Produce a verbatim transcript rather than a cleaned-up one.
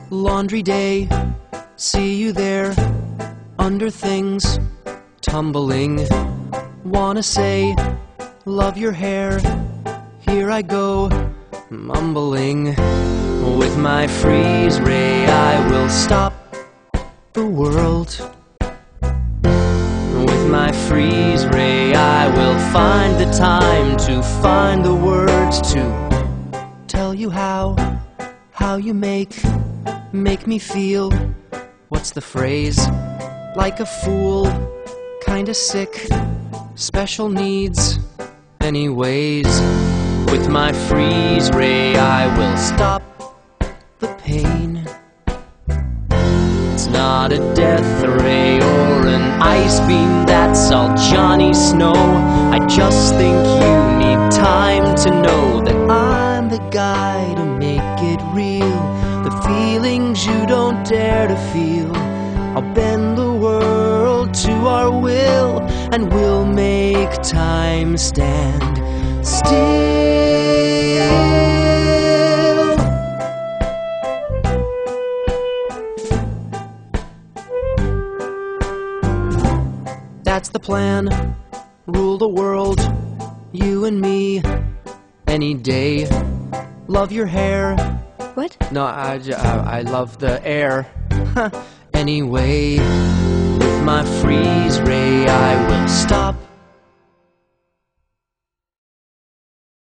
Laundry day, see you there, under things, tumbling. Wanna say, love your hair, here I go, mumbling. With my freeze ray I will stop the world. With my freeze ray I will find the time to find the words to tell you how, how you make, make me feel. What's the phrase? Like a fool, kinda sick, special needs, anyways. With my freeze ray I will stop the pain. It's not a death ray or an ice beam, that's all Johnny Snow. I just think you need time to know that I'm the guy to make it real. The feelings you don't dare to feel, I'll bend the world to our will, and we'll make time stand still. That's the plan, rule the world, you and me, any day. Love your hair. What? No, I, I, I love the air. Anyway, with my freeze ray I will stop